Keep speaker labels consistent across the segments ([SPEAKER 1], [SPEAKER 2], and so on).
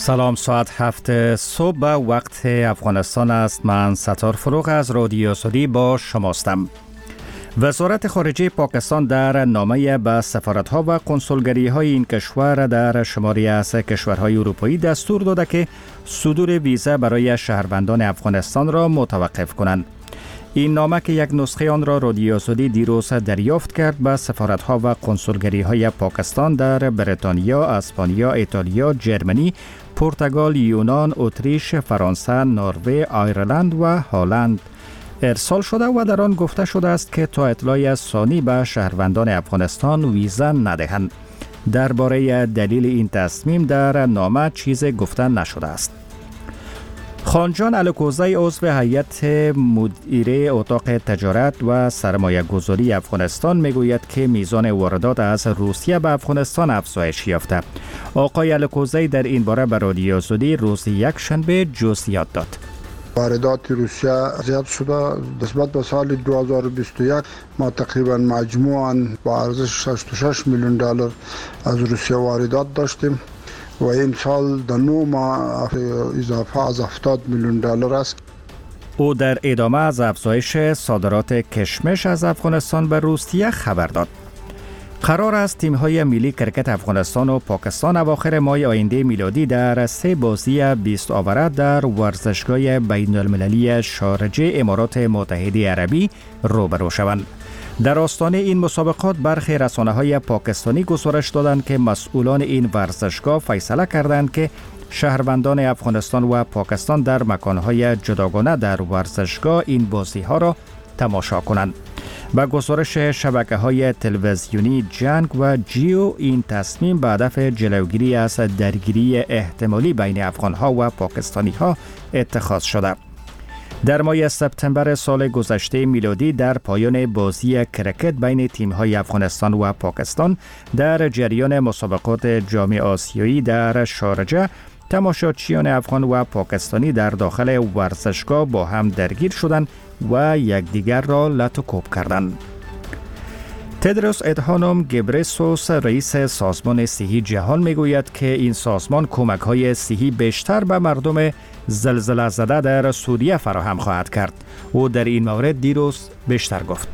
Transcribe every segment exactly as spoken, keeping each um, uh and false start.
[SPEAKER 1] سلام، ساعت هفت صبح وقت افغانستان است. من ستار فروغ از رادیو سعودی با شماستم. وزارت خارجه پاکستان در نامه به سفارت‌ها و کنسولگری‌های این کشور در شماری از کشورهای اروپایی دستور داده که صدور ویزا برای شهروندان افغانستان را متوقف کنند. این نامه که یک نسخه آن را رادیو سعودی دیروز دریافت کرد به سفارت‌ها و کنسولگری‌های پاکستان در بریتانیا، اسپانیا، ایتالیا، جرمنی، پرتغال، یونان، اتریش، فرانسه، نروژ، آیرلند و هلند ارسال شده و در آن گفته شده است که تا اطلاع ثانی به شهروندان افغانستان ویزا ندهند. درباره دلیل این تصمیم در نامه چیز گفته نشده است. خانجان الکوزی عضو هیئت مدیره اتاق تجارت و سرمایه گذاری افغانستان میگوید که میزان واردات از روسیه به افغانستان افزایش یافته. آقای الکوزی در این باره به رادیو سعودی روز یک شنبه جزئیات داد.
[SPEAKER 2] واردات روسیه زیاد شده. نسبت به سال دو هزار و بیست و یک ما تقریبا مجموعاً با ارزش شصت و شش میلیون دلار از روسیه واردات داشتیم و این سال در نو ماه اضافه از هفتاد میلیون دلار است.
[SPEAKER 1] او در ادامه از افزایش صادرات کشمش از افغانستان به روسیه خبر داد. قرار است تیم‌های ملی کرکت افغانستان و پاکستان اواخر ماه آینده میلادی در سه بازی بیست آوره در ورزشگاه بین‌المللی شارجه امارات متحده عربی روبرو شوند. در آستانه این مسابقات برخی رسانه‌های پاکستانی گزارش دادند که مسئولان این ورزشگاه فیصله کردند که شهروندان افغانستان و پاکستان در مکان‌های جداگانه در ورزشگاه این بازی‌ها را تماشا کنند. با گزارش شبکه‌های تلویزیونی جنگ و جیو، این تصمیم به هدف جلوگیری از درگیری احتمالی بین افغان‌ها و پاکستانی‌ها اتخاذ شده. در ماه سپتامبر سال گذشته میلادی در پایان بازی کرکت بین تیم‌های افغانستان و پاکستان در جریان مسابقات جام آسیایی در شارجه، تماشاچیان افغان و پاکستانی در داخل ورزشگاه با هم درگیر شدند و یکدیگر را لط و کوب کردند. تدروس ادهانوم گبرسوس رئیس سازمان صحی جهان میگوید که این سازمان کمک‌های صحی بیشتر به مردم زلزله زده در سوریه فراهم خواهد کرد. او در این مورد دیروز بیشتر گفت: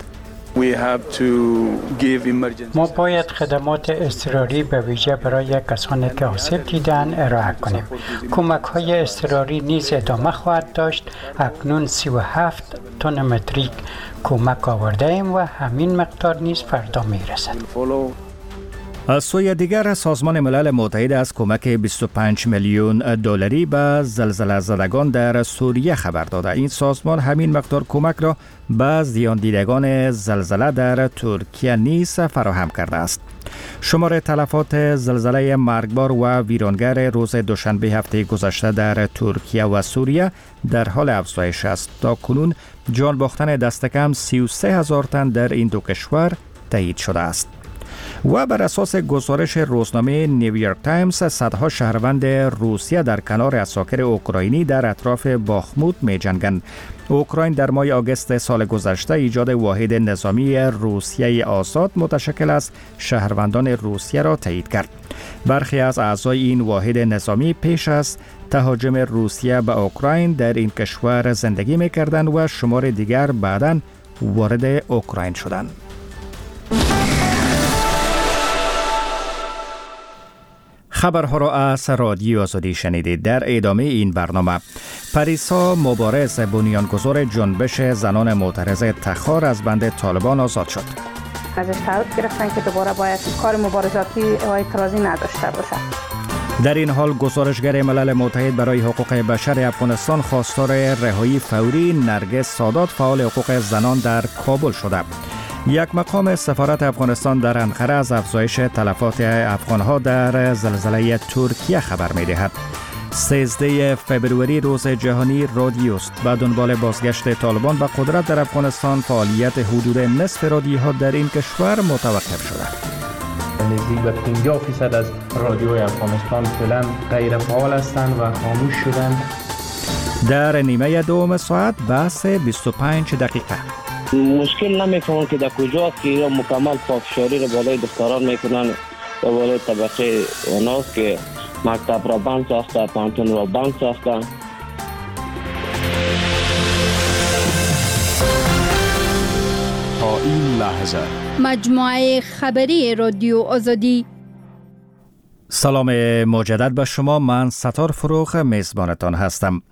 [SPEAKER 3] ما باید خدمات اضطراری به ویژه برای کسانی که آسیب دیدن ارائه کنیم. کمک های اضطراری نیز ادامه خواهد داشت. اکنون سی و هفت تن متریک کمک آورده ایم و همین مقدار نیز فردا می رسد.
[SPEAKER 1] از سوی دیگر سازمان ملل متحد از کمک بیست و پنج میلیون دلاری به زلزله زدگان در سوریه خبر داده. این سازمان همین مقدار کمک را به زیان دیدگان زلزله در ترکیه نیز فراهم کرده است. شمار تلفات زلزله مرگبار و ویرانگر روز دوشنبه هفته گذشته در ترکیه و سوریه در حال افزایش است. تا کنون جان باختن دست کم سی و سه هزار تن در این دو کشور تایید شده است. و بر اساس گزارش روزنامه نیویورک تایمز، صدها شهروند روسیه در کنار عساکر اوکراینی در اطراف باخموت می جنگند. اوکراین در ماه آگوست سال گذشته ایجاد واحد نظامی روسیه آزاد متشکل از شهروندان روسیه را تایید کرد. برخی از اعضای این واحد نظامی پیش از تهاجم روسیه به اوکراین در این کشور زندگی می کردند و شمار دیگر بعداً وارد اوکراین شدند. خبرها را از رادیو آزادی شنیدید. در ادامه این برنامه، پریسا مبارز بنیانگذار جنبش زنان معترض تخار از بند طالبان آزاد شد.
[SPEAKER 4] ازش تعهد گرفتن که دوباره باید کار مبارزاتی و اعتراضی نداشته باشد.
[SPEAKER 1] در این حال گزارشگر ملل متحد برای حقوق بشر افغانستان خواستار رهایی فوری نرگس سادات، فعال حقوق زنان در کابل شده. یک مقام سفارت افغانستان در انقره از افزایش تلفات افغانها در زلزله ترکیه خبر می‌دهد. سیزده فبروری روز جهانی رادیو است. به دنبال بازگشت طالبان به قدرت در افغانستان، فعالیت حدود نصف رادیوها در این کشور متوقف شده.
[SPEAKER 5] نزدیک به پنجاه فیصد از رادیوهای افغانستان فعلا غیر فعال هستند و خاموش شدند.
[SPEAKER 1] در نیمه دوم ساعت بحث بیست و پنج دقیقه.
[SPEAKER 6] مشکل نمیفهمم که در کجاست که ایران مکمل پافشاری رو بالای دختران میکنن و بالای طبقه اوناست که مکتب را بند ساخته، پانتون را بند ساخته.
[SPEAKER 1] تا این لحظه
[SPEAKER 7] مجموعه خبری رادیو آزادی.
[SPEAKER 1] سلام مجدد به شما. من ستار فروخ میزبانتان هستم.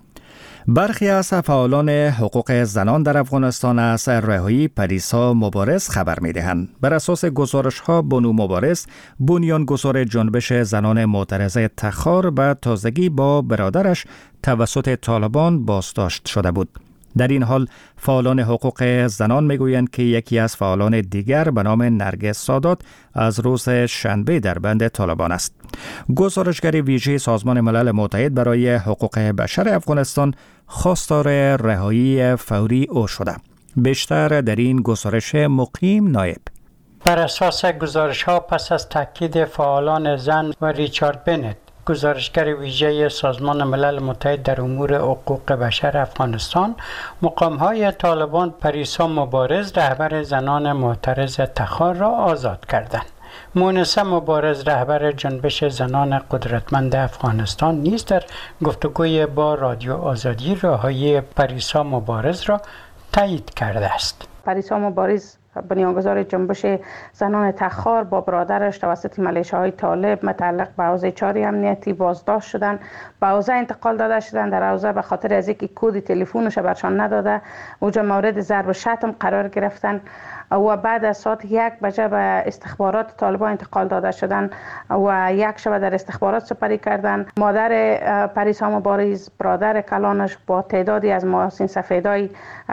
[SPEAKER 1] برخی از فعالان حقوق زنان در افغانستان از رهایی پریسا مبارز خبر می‌دهند. بر اساس گزارش‌ها بانو مبارز بنیانگذار جنبش زنان معترض تخار به تازگی با برادرش توسط طالبان بازداشت شده بود. در این حال فعالان حقوق زنان میگویند که یکی از فعالان دیگر به نام نرگس سادات از روز شنبه در بند طالبان است. گزارشگر ویژه سازمان ملل متحد برای حقوق بشر افغانستان خواستار رهایی فوری او شده. بیشتر در این گزارش مقیم نایب.
[SPEAKER 3] بر اساس گزارش ها پس از تاکید فعالان زن و ریچارد بنت، گزارشگر ویژه سازمان ملل متحد در امور حقوق بشر افغانستان، مقام‌های طالبان پریسا مبارز رهبر زنان معترض تخار را آزاد کردند. مونسه مبارز رهبر جنبش زنان قدرتمند افغانستان نیز در گفتگوی با رادیو آزادی رهایی پریسا مبارز را تایید کرده است.
[SPEAKER 4] پریسا مبارز بنیانگذار جنبش زنان تخار با برادرش توسط ملیشه‌های طالب متعلق به حوزه چهار امنیتی بازداشت شدند. به حوزه انتقال داده شدند. در حوزه به خاطر از اینکه کد تلفنش برشان نداده اوجا مورد ضرب و شتم قرار گرفتن و بعد از ساعت یک بجه به استخبارات طالبان انتقال داده شدند و یک شب در استخبارات سپری کردند. مادر پریسا مبارز، برادر کلانش با تعدادی از محسن سفیدای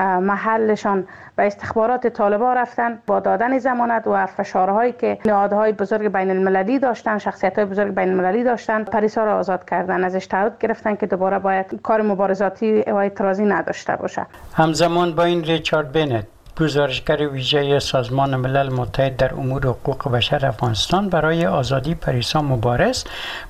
[SPEAKER 4] محلشان به استخبارات طالبان رفتن با دادن ضمانت و فشارهایی که نهادهای بزرگ بین المللی داشتن، شخصیت‌های بزرگ بین المللی داشتن، پریسا را آزاد کردن. ازش تعهد گرفتن که دوباره باید کار مبارزاتی و اعتراضی نداشته باشه.
[SPEAKER 3] همزمان با این ریچارد بنت، گزارشگر ویژه سازمان ملل متحد در امور حقوق بشر افغانستان برای آزادی پریسا مبارز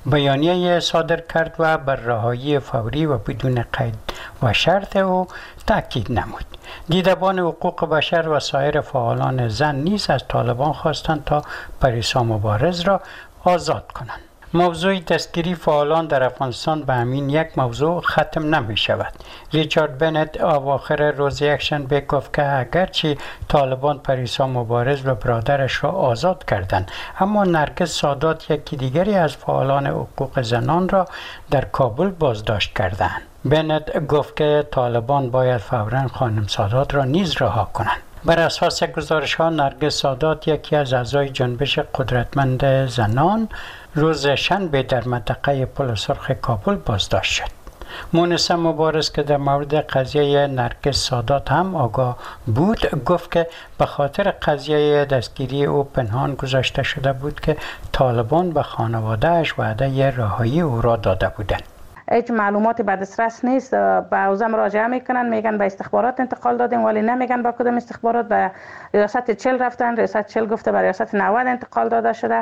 [SPEAKER 3] بیانیه صادر کرد و بر رهایی فوری و بدون قید و شرط او تاکید نمود. دیدبان حقوق بشر و سایر فعالان زن نیز از طالبان خواستند تا پریسا مبارز را آزاد کنند. موضوع دستگیری فعالان در افغانستان به همین یک موضوع ختم نمی شود. ریچارد بنت اواخر روز یکشنبه گفت که اگرچه طالبان پریسا مبارز و برادرش را آزاد کردند، اما نرگس سادات یکی دیگری از فعالان حقوق زنان را در کابل بازداشت کردند. بنت گفت که طالبان باید فوراً خانم سادات را نیز رها کنند. بر اساس گزارش ها نرگس سادات یکی از اعضای جنبش قدرتمند زنان روز شنبه در منطقه پل سرخ کابل بازداشت شد. مونسه مبارز که در مورد قضیه نرگس سادات هم آگاه بود گفت که به خاطر قضیه دستگیری او پنهان گذاشته شده بود که طالبان به خانواده‌اش وعده رهایی او را داده بودند.
[SPEAKER 4] هیچ معلوماتی به دسترس نیست. به حوزه مراجعه میکنن، میگن به استخبارات انتقال دادیم، ولی نمیگن با کدام استخبارات. به ریاست چل رفتن، ریاست چل گفته به ریاست نود انتقال داده شده.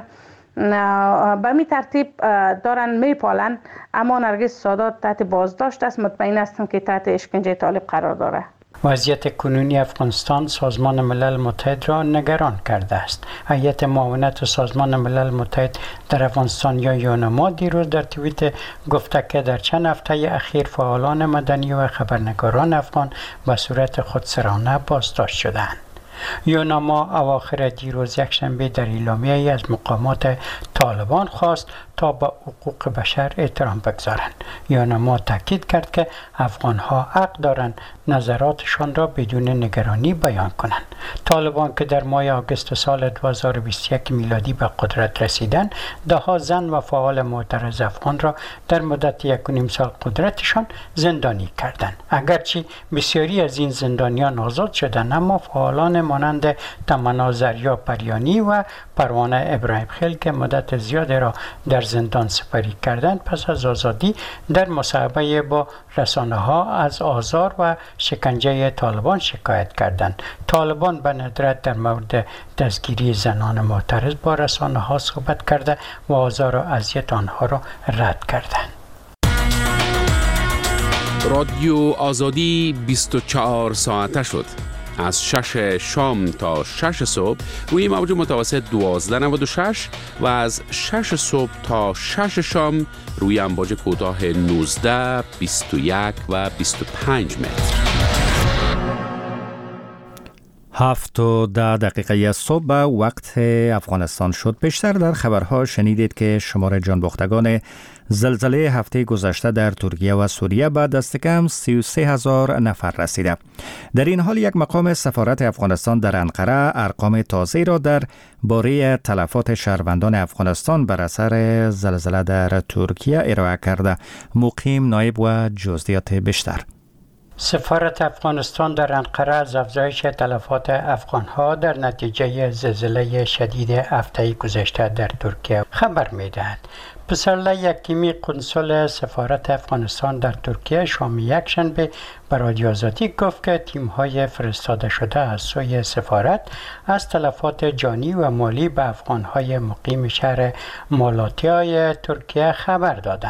[SPEAKER 4] به می ترتیب دارن میپالن، اما نرگس سادات تحت بازداشت است. مطمئن هستم که تحت اشکنجه طالب قرار داره.
[SPEAKER 3] وضعیت کنونی افغانستان سازمان ملل متحد را نگران کرده است. هیئت معاونت سازمان ملل متحد در افغانستان یا یونما دیروز در توییت گفته که در چند هفته اخیر فعالان مدنی و خبرنگاران افغان به صورت خودسرانه بازداشت شدند. یونما اواخر دیروز یکشنبه در اعلامیه‌ای از مقامات طالبان خواست تا به حقوق بشر احترام بگذارند. یونما تاکید کرد که افغان‌ها حق دارند نظراتشان را بدون نگرانی بیان کنند. طالبان که در ماه آگوست سال دو هزار و بیست و یک میلادی به قدرت رسیدند، ده‌ها زن و فعال معترض افغان را در مدت یک و نیم سال قدرتشان زندانی کردند. اگرچه بسیاری از این زندانیان آزاد شدند، اما فعالان مانند تمنا زریا پریانی و پروانه ابراهیم خیل که مدت زیادی را در زندان سپری کردند، پس از آزادی در مصاحبه با رسانه ها از آزار و شکنجه طالبان شکایت کردند. طالبان به ندرت در مورد دستگیری زنان معترض با رسانه ها صحبت کرده و آزار و اذیت آنها را رد کردند.
[SPEAKER 8] رادیو آزادی بیست و چهار ساعته شد. از شش شام تا شش صبح روی موج متوسط دوازده نود و شش و از شش صبح تا شش شام روی امواج کوتاه نوزده، بیست و یک و بیست و پنج متر.
[SPEAKER 1] هفت و ده دقیقه صبح وقت افغانستان شد. پیشتر در خبرها شنیدید که شمار جانباختگان زلزله هفته گذشته در ترکیه و سوریه به دست کم سی و سه هزار نفر رسیده. در این حال یک مقام سفارت افغانستان در انقره ارقام تازه را در باره تلفات شهروندان افغانستان بر اثر زلزله در ترکیه ارائه کرده. مقیم نایب و جزئیات بیشتر.
[SPEAKER 3] سفارت افغانستان در انقره از افزایش تلفات افغانها در نتیجه زلزله شدید هفته گذشته در ترکیه خبر می‌دهد. پسرله یکیمی قنصل سفارت افغانستان در ترکیه شام یکشنبه به رادیو آزادی گفت که تیم‌های فرستاده شده از سوی سفارت از تلفات جانی و مالی به افغان‌های مقیم شهر مالاتیای ترکیه خبر دادند.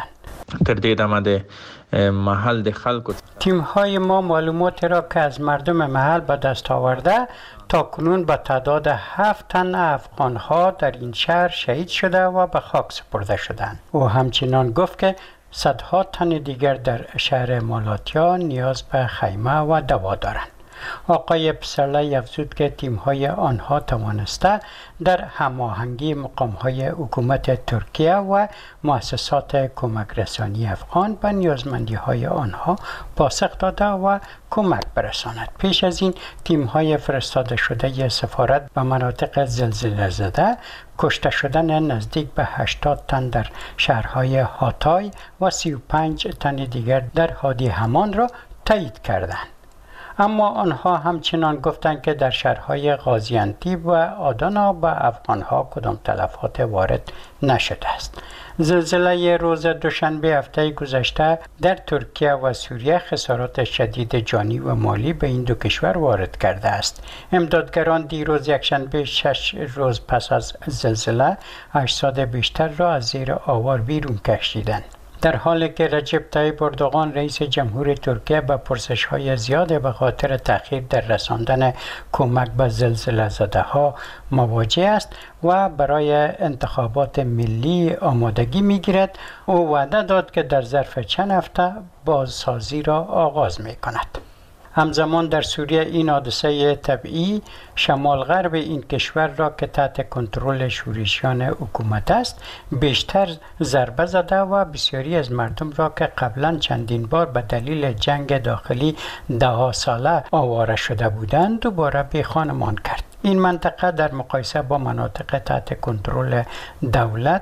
[SPEAKER 3] محل خلق تیم های ما معلومات را که از مردم محل به دست آورده تا کنون به تعداد هفت تن افغان ها در این شهر شهید شده و به خاک سپرده شدند. او همچنان گفت که صدها تن دیگر در شهر مالاتیا نیاز به خیمه و دوا دارند. آقای پسرلی افزود که تیم‌های آنها توانسته در هماهنگی مقام‌های حکومت ترکیه و مؤسسات کمک رسانی افغان به نیازمندی‌های آنها پاسخ داده و کمک برساند. پیش از این تیم‌های فرستاده شده سفارت به مناطق زلزله زده کشته شدن نزدیک به هشتاد تن در شهرهای هاتای و سی و پنج تن دیگر در هادی همان را تایید کردند. اما آنها همچنان گفتند که در شهرهای غازیانتیب و آدانا به افغانها کدام تلفات وارد نشده است. زلزله روز دوشنبه هفته گذشته در ترکیه و سوریه خسارات شدید جانی و مالی به این دو کشور وارد کرده است. امدادگران دیروز یکشنبه شش روز پس از زلزله اجساد بیشتر را از زیر آوار بیرون کشیدند. در حالی که رجب طیب اردوغان رئیس جمهور ترکیه به پرسش‌های زیاد به خاطر تأخیر در رساندن کمک به زلزله زده ها مواجه است و برای انتخابات ملی آمادگی می‌گیرد، او وعده داد که در ظرف چند هفته بازسازی را آغاز می‌کند. همزمان در سوریه این حادثه طبیعی شمال غرب این کشور را که تحت کنترل شورشیان حکومت است بیشتر ضربه زده و بسیاری از مردم را که قبلا چندین بار به دلیل جنگ داخلی ده ساله آواره شده بودند دوباره بی خانمان کرد. این منطقه در مقایسه با مناطق تحت کنترل دولت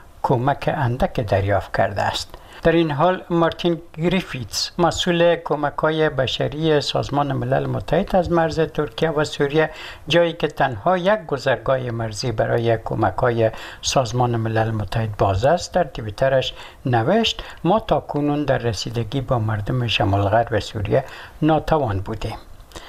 [SPEAKER 3] کمک اندک دریافت کرده است. در این حال مارتین گریفیتس مسئول کمک‌های بشری سازمان ملل متحد از مرز ترکیه و سوریه، جایی که تنها یک گذرگاه مرزی برای کمک‌های سازمان ملل متحد باز است، در توییترش نوشت ما تاکنون در رسیدگی با مردم شمال غرب سوریه ناتوان بودیم.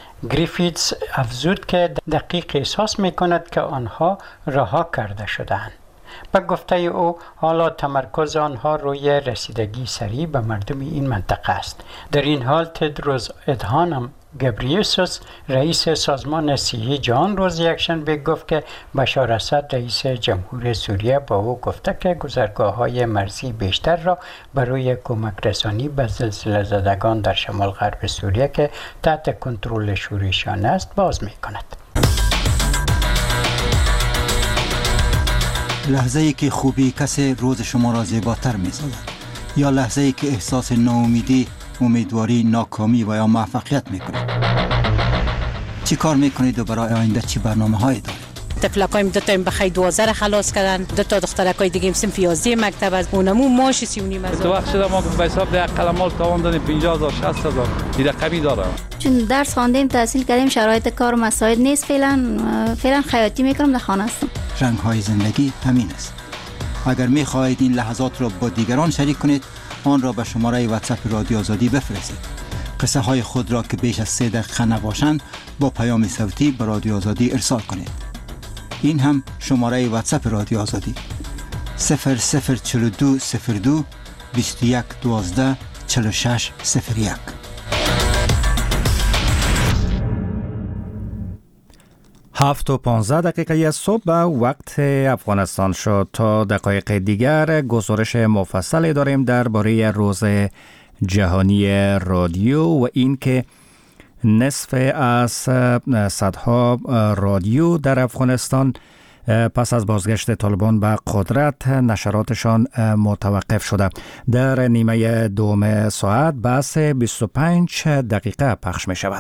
[SPEAKER 3] گریفیتس افزود که دقیق احساس می‌کند که آنها رها کرده شدند. به گفته او حالا تمرکز آنها روی رسیدگی سریع به مردم این منطقه است. در این حال تدروس ادهانم گبریسوس رئیس سازمان صحی جهان روز یکشنبه گفت که بشار اسد رئیس جمهور سوریه با او گفته که گذرگاه‌های مرزی بیشتر را برای کمک رسانی به زلزله زدگان در شمال غرب سوریه که تحت کنترل شورشیان است باز می‌کند.
[SPEAKER 9] لحظه ای که خوبی کسی روز شما را زیباتر می سازد، یا لحظه ای که احساس ناامیدی، امیدواری، ناکامی و یا موفقیت می کنید. چی کار می کنید و برای آینده چی برنامه هایی دارید؟
[SPEAKER 10] تفلکایم دو تا بخیر دوازده خلاص کردن، دو تا دخترکای دیگه صنف یازده مکتب از اونمو ماش سی و نیم هزار.
[SPEAKER 11] تو وقت شده ما به حساب ده قلمال تاوان دادیم پنجاه هزار شصت هزار این رقمی داره.
[SPEAKER 12] چون درس خواندیم تحصیل کردیم شرایط کار مساعد نیست، فعلا فعلا خیاطی میکنم در خانه هستم.
[SPEAKER 9] رنگ های زندگی همین است. اگر می خواهید این لحظات را با دیگران شریک کنید آن را به شماره واتساپ رادیو آزادی بفرستید. قصه های خود را که بیش از سه دقیقه نباشند با پیام صوتی به رادیو آزادی ارسال کنید. این هم شماره واتساپ رادیو آزادی صفر صفر چهل و دو صفر دو بیست و یک دوازده چهل و شش صفر یک.
[SPEAKER 1] هفت و پانزده دقیقه صبح به وقت افغانستان شد. تا دقایق دیگر گزارش مفصل داریم درباره روز جهانی رادیو و این که نصف از صدها رادیو در افغانستان پس از بازگشت طالبان به قدرت نشراتشان متوقف شده. در نیمه دوم ساعت بحث بیست و پنج دقیقه پخش می شود.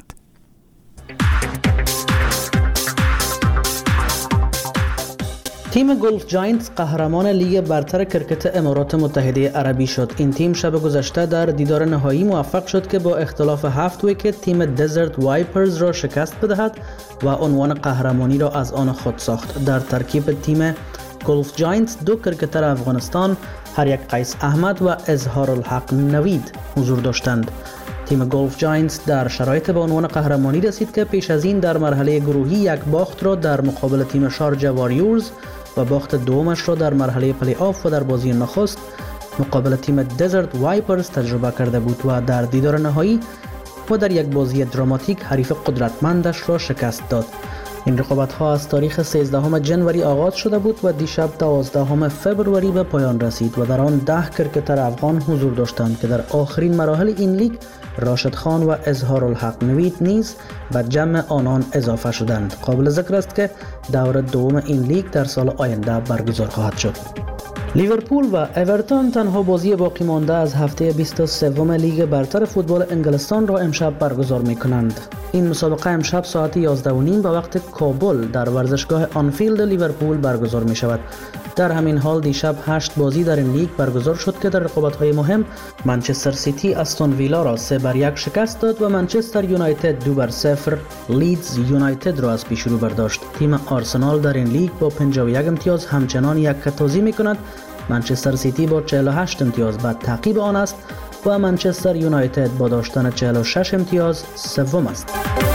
[SPEAKER 13] تیم گلف جاینتس قهرمان لیگ برتر کرکت امارات متحده عربی شد. این تیم شب گذشته در دیدار نهایی موفق شد که با اختلاف هفت ویکت تیم دزرت وایپرز را شکست بدهد و عنوان قهرمانی را از آن خود ساخت. در ترکیب تیم گلف جاینتس دو کرکتر افغانستان، هر یک قیس احمد و اظهار الحق نوید حضور داشتند. تیم گلف جاینتس در شرایط به عنوان قهرمانی رسید که پیش از این در مرحله گروهی یک باخت را در مقابل تیم شارجه واریورز و باخت دومش را در مرحله پلی آف و در بازی نخست مقابل تیم دزرت وایپرز تجربه کرده بود و در دیدار نهایی و در یک بازی دراماتیک حریف قدرتمندش را شکست داد. این رقابت ها از تاریخ سیزدهم جنوری آغاز شده بود و دیشب دوازدهم فوریه به پایان رسید و در آن ده کرکتر افغان حضور داشتند که در آخرین مراحل این لیگ راشد خان و اظهار الحق نوید نیز به جمع آنان اضافه شدند. قابل ذکر است که دور دوم این لیگ در سال آینده برگزار خواهد شد. لیورپول و اورتون تنها بازی باقی مانده از هفته بیست و سوم لیگ برتر فوتبال انگلستان را امشب برگزار می کنند. این مسابقه امشب ساعت یازده و نیم به وقت کابل در ورزشگاه آنفیلد لیورپول برگزار می شود. در همین حال دیشب هشت بازی در این لیگ برگزار شد که در رقابت‌های مهم منچستر سیتی استون ویلا را سه بر یک شکست داد و منچستر یونایتد دو بر صفر لیدز یونایتد را از پیش رو برداشت. تیم آرسنال در این لیگ با پنجاه و یک امتیاز همچنان یک کتازی می‌کند. منچستر سیتی با چهل و هشت امتیاز بعد تعقیب آن است و منچستر یونایتد با داشتن چهل و شش امتیاز سوم است.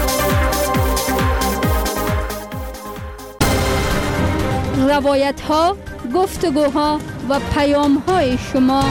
[SPEAKER 7] روایت ها، گفتگوها و پیام های شما.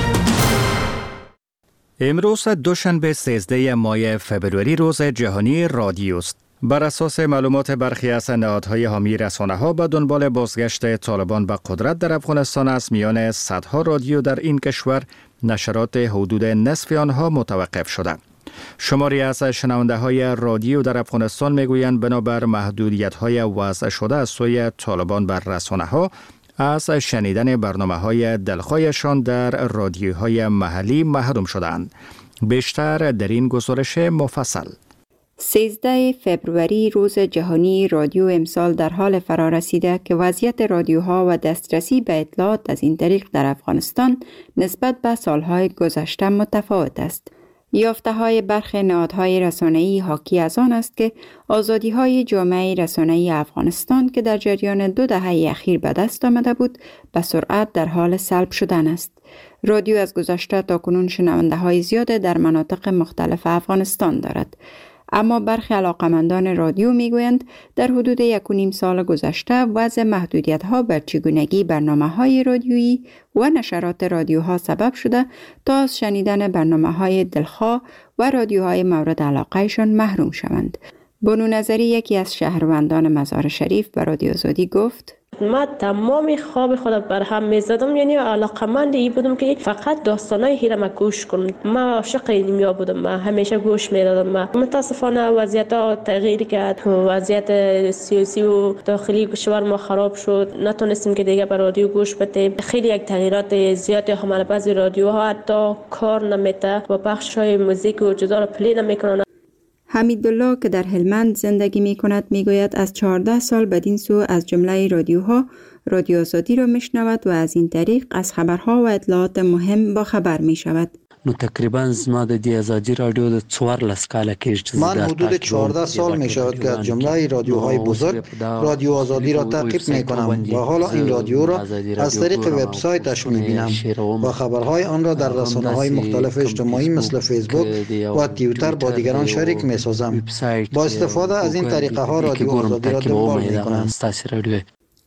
[SPEAKER 1] امروز دوشنبه سیزده ماه فوریه روز جهانی رادیو است. بر اساس معلومات برخی از نهادهای حامی رسانه‌ها به دنبال بازگشت طالبان به قدرت در افغانستان از میان صدها رادیو در این کشور نشرات حدود نصف آنها متوقف شده. شماری از شنونده‌های رادیو در افغانستان میگویند بنابر محدودیت‌های وضع شده از سوی طالبان بر رسانه‌ها از شنیدن برنامه‌های دلخواهشان در رادیوهای محلی محروم شدند. بیشتر در این گزارش مفصل.
[SPEAKER 14] سیزده فوریه روز جهانی رادیو امسال در حال فرا رسیده که وضعیت رادیوها و دسترسی به اطلاعات از این طریق در افغانستان نسبت به سالهای گذشته متفاوت است. یافته های برخی نهادهای رسانه‌ای حاکی از آن است که آزادی های جامعه رسانه‌ای افغانستان که در جریان دو دهه اخیر به دست آمده بود به سرعت در حال سلب شدن است. رادیو از گذشته تا کنون شنونده های زیاد در مناطق مختلف افغانستان دارد. اما برخی علاقمندان رادیو میگویند در حدود یک و نیم سال گذشته وضع محدودیت ها بر چگونگی برنامه های رادیویی و نشرات رادیوها سبب شده تا از شنیدن برنامه های دلخواه و رادیوهای مورد علاقهشان محروم شوند. بانو نظری یکی از شهروندان مزار شریف به رادیو آزادی گفت:
[SPEAKER 15] ما تمام خواب خودم بر هم میزدم، یعنی علاقمند ای بودم که فقط داستانای هیره ما گوش کنم. ما عاشق اینیا بودم، ما همیشه گوش میدادم. ما متاسفانه وضعیت ها تغییر کرد، وضعیت سیاسی و داخلی کشور ما خراب شد، نتونستیم که دیگه به رادیو گوش بدیم. خیلی یک تغییرات زیادی هم بعضی رادیوها حتی کار نمیته و بخش های موزیک و جدا رو پلی نمیکنن.
[SPEAKER 14] حمیدالله که در هلمند زندگی می کند می گوید از چهارده سال بدین سو از جمله رادیوها رادیو آزادی را می شنود و از این طریق از خبرها و اطلاعات مهم با خبر می شود.
[SPEAKER 16] نو تقریبا زما د دې ازادي رادیو د څوارلس کاله کېږي.
[SPEAKER 17] من حدود چهارده سال می شود که از جمله رادیوهای بزرگ رادیو آزادی را تعقیب می کنم و حالا این رادیو را از طریق وبسایتش می بینم و خبرهای آن را در رسانه‌های مختلف اجتماعی مثل فیسبوک و توییتر با دیگران شریک می سازم. با استفاده از این طریقه ها رادیو آزادی را دنبال می کنم.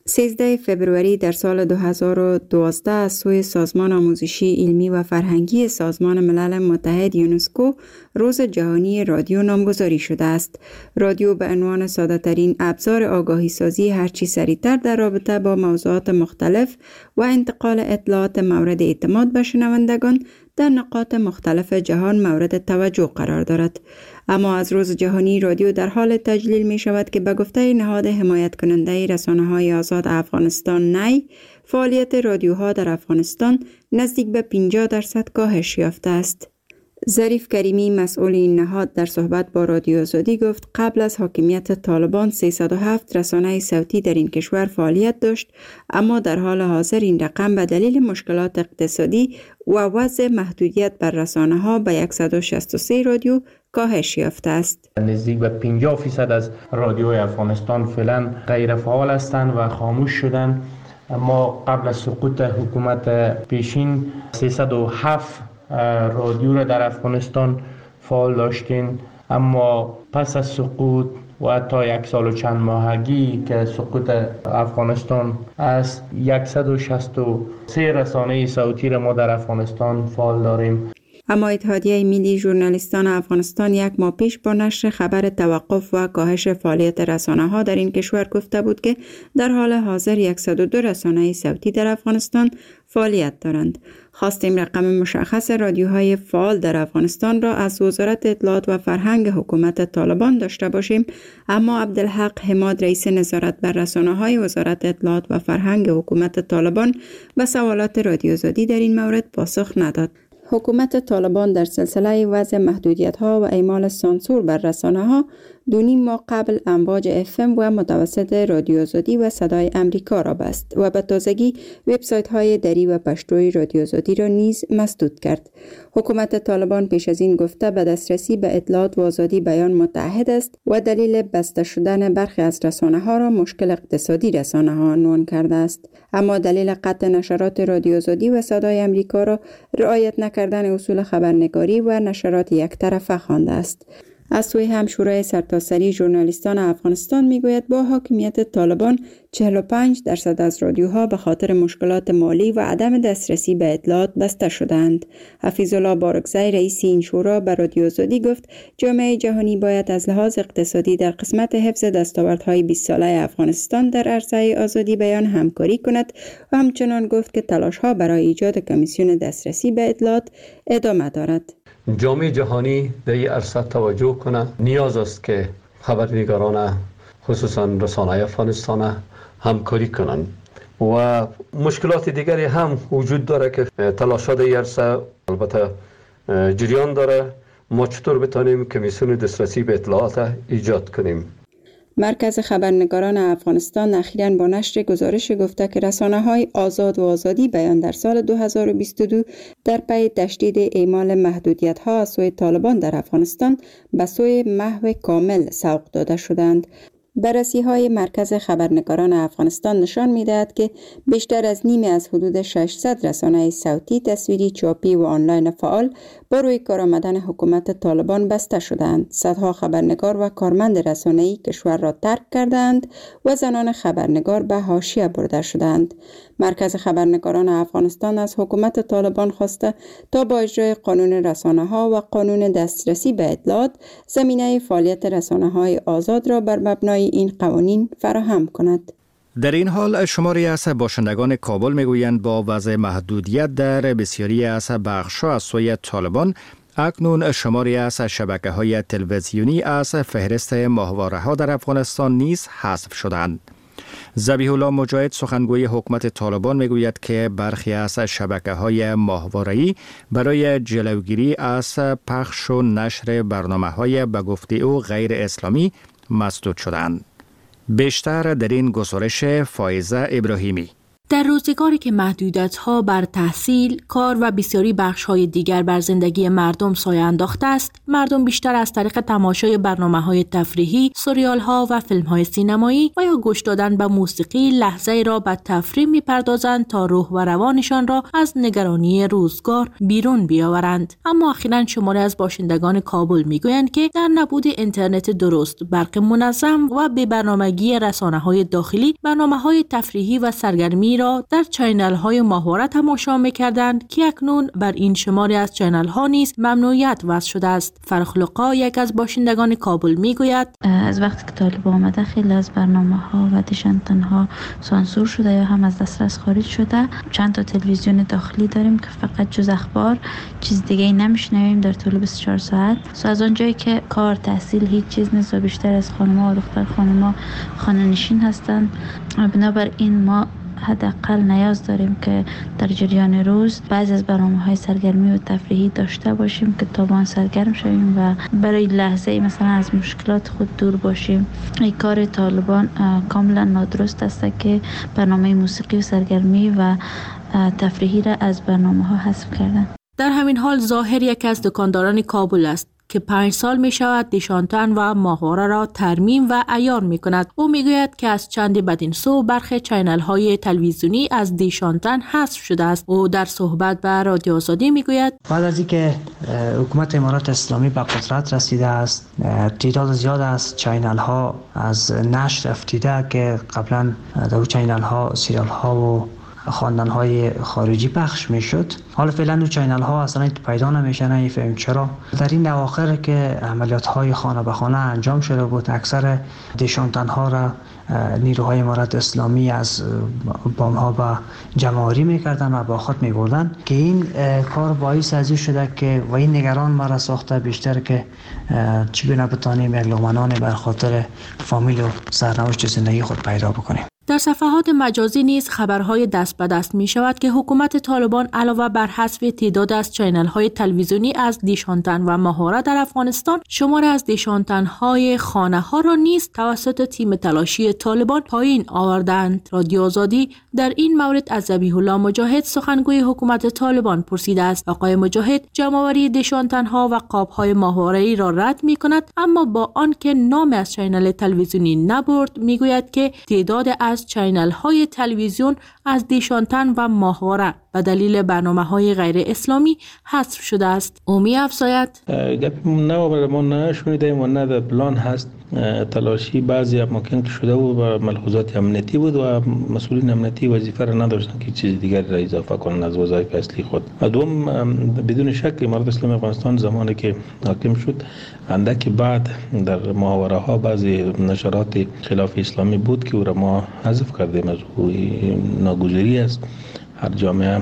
[SPEAKER 14] سیزده فبروری در سال دو هزار و دوازده از سوی سازمان آموزشی علمی و فرهنگی سازمان ملل متحد یونسکو روز جهانی رادیو نامگذاری شده است. رادیو به عنوان ساده ترین ابزار آگاهی سازی هرچی سریعتر در رابطه با موضوعات مختلف و انتقال اطلاعات مورد اعتماد به شنوندگان در نقاط مختلف جهان مورد توجه قرار دارد. اما از روز جهانی رادیو در حال تجلیل می شود که به گفته نهاد حمایت کننده رسانه‌های آزاد افغانستان نی، فعالیت رادیوها در افغانستان نزدیک به پنجاه درصد کاهش یافته است. ظریف کریمی مسئول این نهاد در صحبت با رادیو آزادی گفت قبل از حاکمیت طالبان سیصد و هفت رسانه صوتی در این کشور فعالیت داشت، اما در حال حاضر این رقم به دلیل مشکلات اقتصادی و وضع محدودیت بر رسانه ها به صد و شصت و سه رادیو کاهش یافته است.
[SPEAKER 5] نزدیک به پنجاه فیصد از رادیوهای افغانستان فعلا غیر فعال هستند و خاموش شدند. اما قبل از سقوط حکومت پیشین سیصد و هفت رادیو را در افغانستان فعال داشتین، اما پس از سقوط و حتی یک سال و چند ماهگی که سقوط افغانستان است صد و شصت و سه رسانه صوتی را ما در افغانستان فعال داریم.
[SPEAKER 14] اما اتحادیه ملی ژورنالیستان افغانستان یک ماه پیش با نشر خبر توقف و کاهش فعالیت رسانه‌ها در این کشور گفته بود که در حال حاضر صد و دو رسانه صوتی در افغانستان فعالیت دارند. خواستیم رقم مشخص رادیوهای فعال در افغانستان را از وزارت اطلاعات و فرهنگ حکومت طالبان داشته باشیم، اما عبدالحق حماد رئیس نظارت بر رسانه‌های وزارت اطلاعات و فرهنگ حکومت طالبان به سوالات رادیو آزادی در این مورد پاسخ نداد. حکومت طالبان در سلسله وضع محدودیت‌ها و اعمال سانسور بر رسانه‌ها دو نیم ماه قبل امواج اف ام و متوسط رادیو آزادی و صدای امریکا را بست و به تازگی وبسایت‌های دری و پشتوی رادیو آزادی را نیز مسدود کرد. حکومت طالبان پیش از این گفته به دسترسی به اطلاعات و آزادی بیان متحد است و دلیل بسته شدن برخی از رسانه‌ها را مشکل اقتصادی رسانه‌ها عنوان کرده است. اما دلیل قطع نشرات رادیو آزادی و صدای امریکا را رعایت نکردن اصول خبرنگاری و نشرات یک طرفه خوانده است. از سوی هم شورای سرتاسری ژورنالیستان افغانستان میگوید با حاکمیت طالبان چهل و پنج درصد از رادیوها به خاطر مشکلات مالی و عدم دسترسی به اطلاعات بسته شدند. حفیظ الله بارکزی رئیس این شورا به رادیو آزادی گفت جامعه جهانی باید از لحاظ اقتصادی در قسمت حفظ دستاوردهای بیست ساله افغانستان در عرصه آزادی بیان همکاری کند و همچنان گفت که تلاش‌ها برای ایجاد کمیسیون دسترسی به اطلاعات ادامه دارد.
[SPEAKER 18] جامعه جهانی در این عرصه توجه کنه. نیاز است که خبرنگاران خصوصا رسانه‌های افغانستان همکاری کنند و مشکلات دیگری هم وجود داره که تلاشات این عرصه البته جریان داره. ما چطور بتانیم کمیسیون دسترسی به اطلاعات ایجاد کنیم؟
[SPEAKER 14] مرکز خبرنگاران افغانستان اخیراً با نشر گزارش گفته که رسانه‌های آزاد و آزادی بیان در سال دو هزار و بیست و دو در پی تشدید اعمال محدودیت‌ها از سوی طالبان در افغانستان به سوی محو کامل سوق داده شدند. بررسی‌های مرکز خبرنگاران افغانستان نشان می‌دهد که بیشتر از نیمی از حدود ششصد رسانه صوتی، تصویری، چاپی و آنلاین فعال با روی کار آمدن حکومت طالبان بسته شدند. صدها خبرنگار و کارمند رسانه‌ای کشور را ترک کردند و زنان خبرنگار به حاشیه برده شدند. مرکز خبرنگاران افغانستان از حکومت طالبان خواسته تا با اجرای قانون رسانه‌ها و قانون دسترسی به اطلاعات زمینه فعالیت رسانه‌های آزاد را بر مبنای این قوانین فراهم کند.
[SPEAKER 1] در این حال شماری از باشندگان کابل میگویند با وضع محدودیت در بسیاری از بخش‌ها از سوی طالبان اکنون شماری از شبکه‌های تلویزیونی از فهرست ماهواره‌ها در افغانستان نیز حذف شدند. ذبیح الله مجاهد سخنگوی حکومت طالبان میگوید که برخی از شبکه‌های ماهواره‌ای برای جلوگیری از پخش و نشر برنامه‌های به گفته او غیر اسلامی مسدود شدند. بیشتر در این گزارش فائزه ابراهیمی.
[SPEAKER 19] در روزگاری که محدودیت‌ها بر تحصیل، کار و بسیاری بخش‌های دیگر بر زندگی مردم سایه انداخته است، مردم بیشتر از طریق تماشای برنامه‌های تفریحی، سریال‌ها و فیلم‌های سینمایی و یا گوش دادن به موسیقی لحظه‌ای را به تفریح می‌پردازند تا روح و روانشان را از نگرانی روزگار بیرون بیاورند. اما اخیراً شماری از باشندگان کابل می‌گویند که در نبود اینترنت درست، برق منظم و به برنامه‌گی رسانه‌های داخلی، برنامه‌های تفریحی و سرگرمی را در چینل های ماهواره تماشا می‌کردند که اکنون بر این شماری از چینل ها نیز ممنوعیت وضع شده است. فرخلقا یک از باشندگان کابل میگوید
[SPEAKER 20] از وقتی که طالب آمده خیلی از برنامه ها و دیشنتن ها سانسور شده یا هم از دسترس خارج شده. چند تا تلویزیون داخلی داریم که فقط جز اخبار چیز دیگه ای نمیشنویم در طول بیست و چهار ساعت. سو از اونجایی که کار تحصیل هیچ چیز نیست و بیشتر از خانم‌ها و دختر خانم‌ها خانه نشین هستند، بنابراین ما حداقل نیاز داریم که در جریان روز بعضی از برنامه‌های سرگرمی و تفریحی داشته باشیم که تا با آن سرگرم شویم و برای لحظه مثلا از مشکلات خود دور باشیم. این کار طالبان کاملا نادرست است که برنامه موسیقی و سرگرمی و تفریحی را از برنامه‌ها حذف کردن.
[SPEAKER 19] در همین حال ظاهر یک از دکانداران کابل است که پنج سال می شود دیشانتن و ماهواره را ترمیم و عیار می کند. او می گوید که از چند بدین سو برخی چینل های تلویزیونی از دیشانتن حذف شده است. او در صحبت به رادیو آزادی می گوید
[SPEAKER 21] بعد از اینکه حکومت امارات اسلامی به قدرت رسیده است، تعداد زیاد از چینل ها از نشر افتیده که قبلا در چینل ها سریال ها و خواندن های خارجی پخش می شد. حالا فعلا اون چینل ها اصلا پیدا نمیشه. نمیفهمیم چرا. در این اواخر که عملیات های خانه به خانه انجام شده بود، اکثر دیشانتن ها را نیروهای امارات اسلامی از بام ها به جمع‌آوری میکردن و با خود میبردن که این کار باعث ازی شده که و این نگران مرا ساخته بیشتر که چگونه بتانیم یک لقمه‌نان بر خاطر فامیل و سرنوشت زندگی خود پیدا بکنیم.
[SPEAKER 19] در صفحات مجازی نیز خبرهای دست به دست می شود که حکومت طالبان علاوه بر حذف تعداد از چینل های تلویزیونی از دیشانتن و ماهواره در افغانستان، شمار از دیشانتن های خانه ها را نیز توسط تیم تلاشی طالبان پایین آوردند. رادیو آزادی در این مورد از ذبیح الله مجاهد سخنگوی حکومت طالبان پرسیده است. آقای مجاهد جمع‌آوری دیشانتن ها و قاب های ماهواره‌ای را رد می کند، اما با آنکه نام از چینل تلویزیونی نبرد می گوید که تعداد از از چینل های تلویزیون از دیشانتن و ماهواره به دلیل برنامه های غیر اسلامی حذف شده است. او می افزاید
[SPEAKER 5] گپ نه ما نه شنیدیم و نه در پلان هست. تلاشی بعضی اماکن که شده بود و ملحوظات امنیتی بود و مسئولین امنیتی وظیفه را نداشتن که چیز دیگری را اضافه کنن از وظایف اصلی خود. دوم بدون شک امارت اسلامی افغانستان زمانی که حاکم شد اندکی بعد در محاوره ها بعضی نشرات خلاف اسلامی بود که او را ما حذف کردیم. از او ناگزیری است. هر جامعه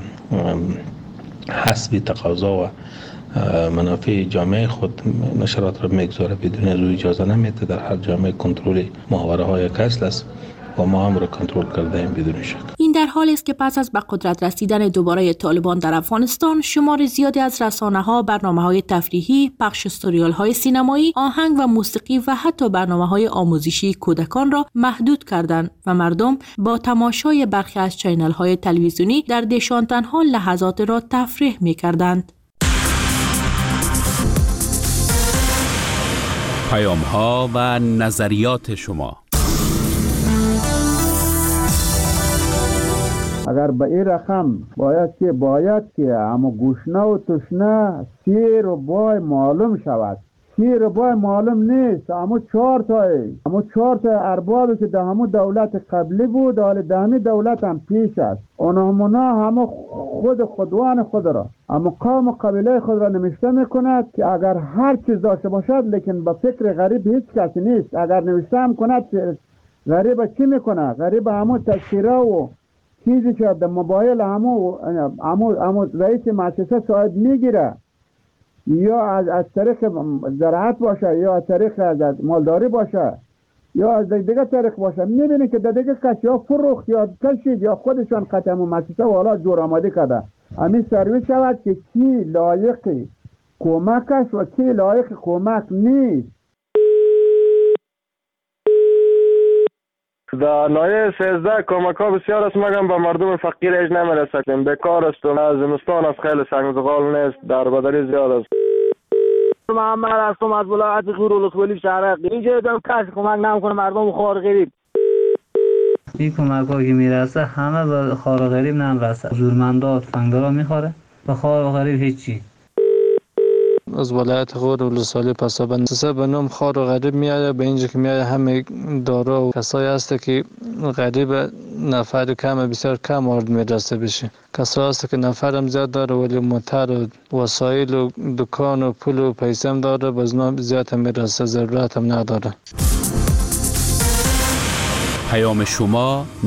[SPEAKER 5] حسب تقاضا و منافع جامعه خود نشرات را میگذاره، بدون از او اجازه نمیده. در هر جامعه کنترل محاوره های اصل است و ما هم را کنترل کرده ایم بدون شک.
[SPEAKER 19] این در حالی است که پس از به قدرت رسیدن دوباره طالبان در افغانستان، شمار زیادی از رسانه‌ها برنامه‌های تفریحی، پخش سریال‌های سینمایی، آهنگ و موسیقی و حتی برنامه‌های آموزشی کودکان را محدود کردند و مردم با تماشای برخی از چینل‌های تلویزیونی در دیشانتن‌ها لحظات را تفریح می‌کردند.
[SPEAKER 8] پیام‌ها و نظریات شما.
[SPEAKER 2] اگر به این رقم باید که باید که اما گوشنه و تشنه شیر و بای معلوم شود. شیر و بای معلوم نیست. اما چهار تایی اما چهار تا اربابی که در همون دولت قبلی بود، حال در همین دولت هم پیش است. اونها همه خود خودوان خود را، اما قوم و قبیله خود را نوشته میکند که اگر هر چیز داشته باشد لیکن به فکر غریب هیچ کسی نیست. اگر نوشته هم کند غریب چی میکنه؟ غریب همون تذکیره و چیزی که در موبایل همو همو همو رئیس مؤسسه شاید میگیره، یا از از طریق زراعت باشه، یا از طریق از مالداری باشه، یا از دیگه طریق باشه، میبینی که در دیگه کسی یا فروخت یا کشید یا خودشان قطعه مؤسسه و حالا جور آماده کرده. همین سرویس شود که کی لایق کمک است و کی لایق کمک نیست.
[SPEAKER 6] در نایه سیزده کمک ها بسیار است مگم به مردم فقیر ایج نمیرسد. بیکار است و زمستان است، خیلی سنگزغال نیست، در بدری زیاد است.
[SPEAKER 22] محمد هستم از ولایت غور ولسوالی شهرک. اینجا دارم کسی کمک نمیکنه مردم خوار غریب.
[SPEAKER 23] این کمک ها که میرسه همه به خوار غریب نمیرسه. زورمندا فنگدارا میخوره به خوار غریب هیچی.
[SPEAKER 24] از ولایت غور ولسوالی پسابند سه به نام خوار و غریب میاد. به اینجا که میاد همه دارا و کسایی هست که غریب نفر کم بسیار کم وارد میرسه بشه. کسایی هست که نفرم زیاد داره ولی موتر و وسایل و دکان و پول و پیسه هم داره باز نام زیاد هم میرسه، ضرورت هم نداره.
[SPEAKER 8] پیام شما